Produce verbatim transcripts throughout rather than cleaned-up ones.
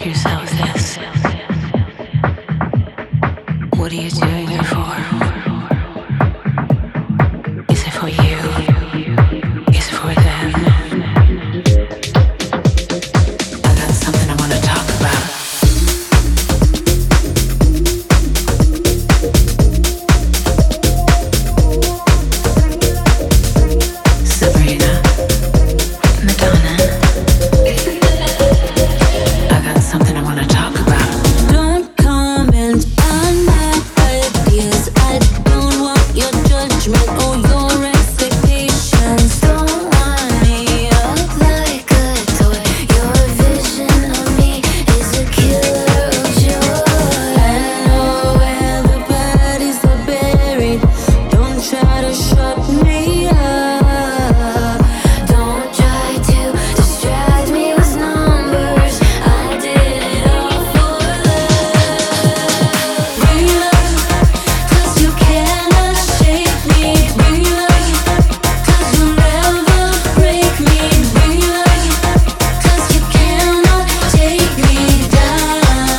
yourself this. What are you doing it for? Is it for you? Is it for them? I got something I want to talk about. Sabrina, Madonna. I got something I want to talk about. Don't comment on my ideas. I don't want your judgment or your expectations. Don't want me up like a toy. Your vision of me is a killer of joy. I know where the bodies are buried. Don't try to shut me up. Don't try to distract me with numbers. I did it all for love. Real, 'cause you cannot shake me. Real, 'cause you'll never break me. Real, 'cause you cannot take me down.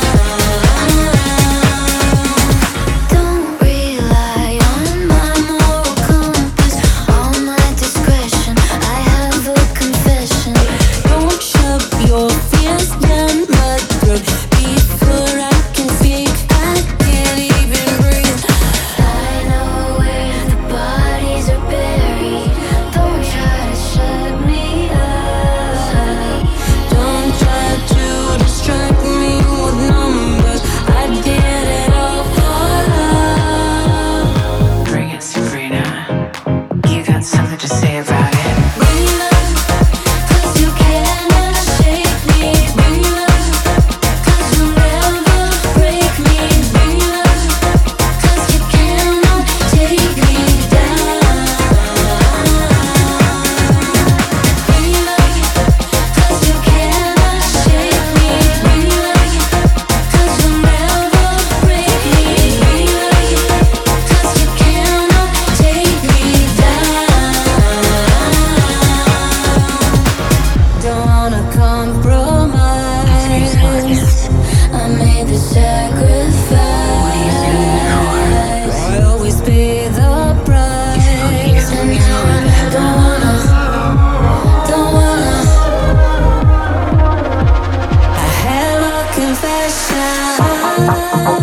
Don't rely on my moral compass, all my discretion. I have a confession. Don't shove your fears down my throat before I can speak. I can't even breathe. I know where the bodies are buried. Don't try to shut me up. Don't try to distract me with numbers. I did it all for love. Bring it, Sabrina. You got something to say about it. Real, 'cause you cannot shake me. Real, 'cause you'll never break me. Real, 'cause you cannot take me down. Real, 'cause you cannot shake me. Real, 'cause you'll never break me. Real, 'cause you cannot take me down. Don't wanna compromise. I made the sacrifice. I always pay the price. And now I don't wanna, don't wanna. I have a confession.